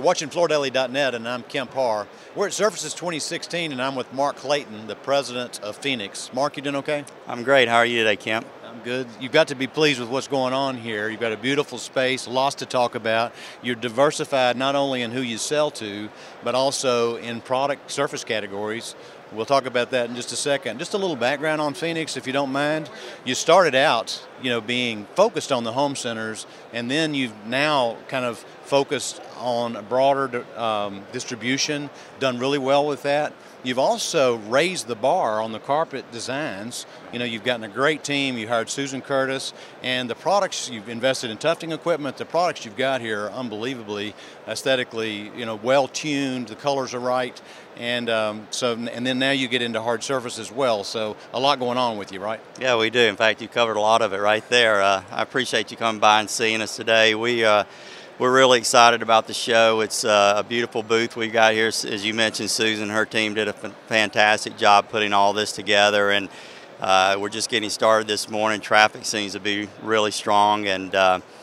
You're watching FloorDaily.net, and I'm Kemp Harr. We're at Surfaces 2016, and I'm with Mark Clayton, the president of Phoenix. Mark, you doing okay? I'm great. How are you today, Kemp? I'm good. You've got to be pleased with what's going on here. You've got a beautiful space, lots to talk about. You're diversified not only in who you sell to, but also in product surface categories. We'll talk about that in just a second. Just a little background on Phoenix, if you don't mind. You started out, being focused on the home centers, and then you've now kind of focused on a broader distribution, done really well with that. You've also raised the bar on the carpet designs. You've gotten a great team. You hired Susan Curtis, and the products you've invested in tufting equipment. The products you've got here are unbelievably aesthetically, well tuned. The colors are right, and then now you get into hard surface as well. So a lot going on with you, right? Yeah, we do. In fact, you covered a lot of it right there. I appreciate you coming by and seeing us today. We're really excited about the show. It's a beautiful booth we've got here. As you mentioned, Susan and her team did a fantastic job putting all this together, and we're just getting started this morning. Traffic seems to be really strong, and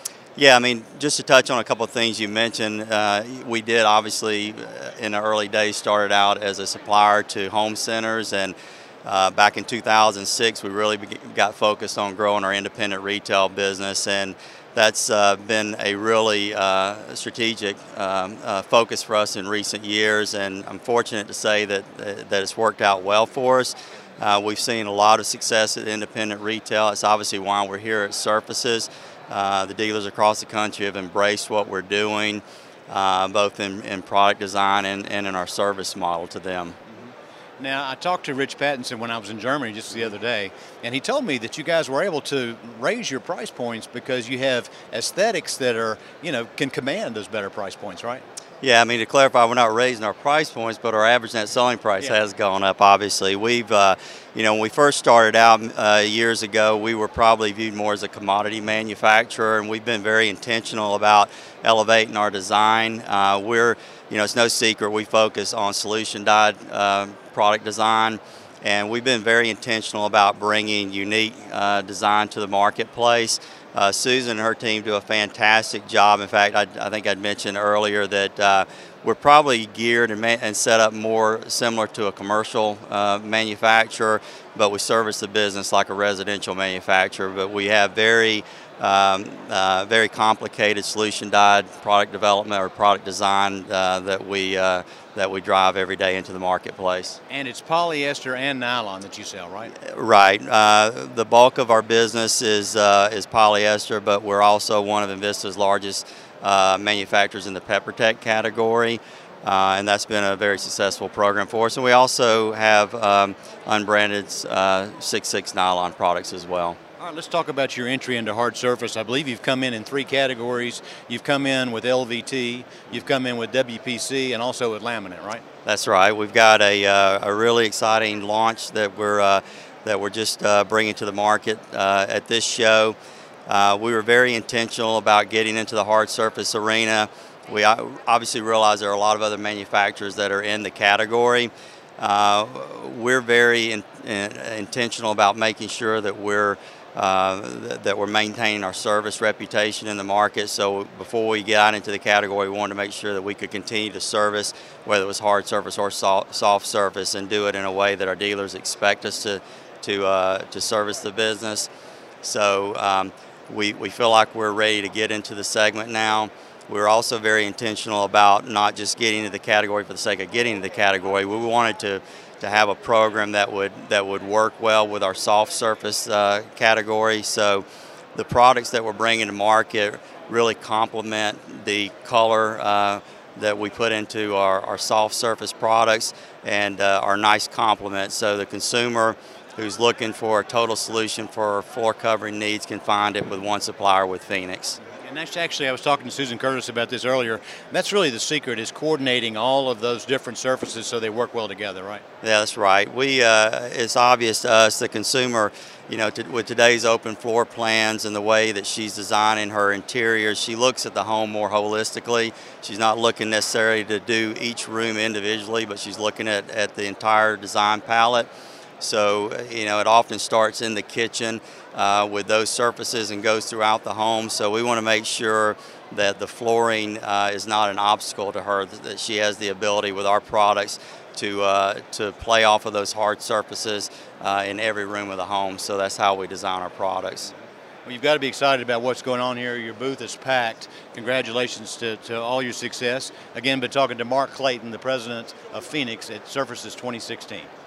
just to touch on a couple of things you mentioned, we did obviously in the early days started out as a supplier to home centers, and back in 2006 we really got focused on growing our independent retail business, and that's been a really strategic focus for us in recent years, and I'm fortunate to say that it's worked out well for us. We've seen a lot of success at independent retail. It's obviously why we're here at Surfaces. The dealers across the country have embraced what we're doing, both in product design and in our service model to them. Now, I talked to Rich Pattinson when I was in Germany just the other day, and he told me that you guys were able to raise your price points because you have aesthetics that are, can command those better price points, right? Yeah, to clarify, we're not raising our price points, but our average net selling price has gone up, obviously. We've, when we first started out years ago, we were probably viewed more as a commodity manufacturer, and we've been very intentional about elevating our design. It's no secret we focus on solution dyed product design, and we've been very intentional about bringing unique design to the marketplace. Susan and her team do a fantastic job. In fact, I think I'd mentioned earlier that we're probably geared and set up more similar to a commercial manufacturer, but we service the business like a residential manufacturer. But we have very complicated solution dyed product development or product design that we drive every day into the marketplace. And it's polyester and nylon that you sell, right? Right. The bulk of our business is polyester, but we're also one of Invista's largest manufacturers in the PepperTech category, and that's been a very successful program for us. And we also have unbranded 6/6 nylon products as well. All right, let's talk about your entry into hard surface. I believe you've come in 3 categories. You've come in with LVT, you've come in with WPC, and also with laminate, right? That's right. We've got a really exciting launch that we're just bringing to the market at this show. We were very intentional about getting into the hard surface arena. We obviously realize there are a lot of other manufacturers that are in the category. We're very intentional about making sure that we're maintaining our service reputation in the market. So before we got into the category, we wanted to make sure that we could continue to service, whether it was hard surface or soft surface, and do it in a way that our dealers expect us to service the business. So we feel like we're ready to get into the segment now. We're also very intentional about not just getting into the category for the sake of getting into the category. We wanted to have a program that would work well with our soft surface category. So the products that we're bringing to market really complement the color that we put into our soft surface products, and are nice complements. So the consumer who's looking for a total solution for floor covering needs can find it with one supplier, with Phoenix. And actually, I was talking to Susan Curtis about this earlier. That's really the secret, is coordinating all of those different surfaces so they work well together, right? Yeah, that's right. It's obvious to us, the consumer, with today's open floor plans and the way that she's designing her interiors, she looks at the home more holistically. She's not looking necessarily to do each room individually, but she's looking at the entire design palette. So, you know, it often starts in the kitchen with those surfaces and goes throughout the home. So we want to make sure that the flooring is not an obstacle to her, that she has the ability with our products to play off of those hard surfaces in every room of the home. So that's how we design our products. Well, you've got to be excited about what's going on here. Your booth is packed. Congratulations to all your success. Again, been talking to Mark Clayton, the president of Phoenix at Surfaces 2016.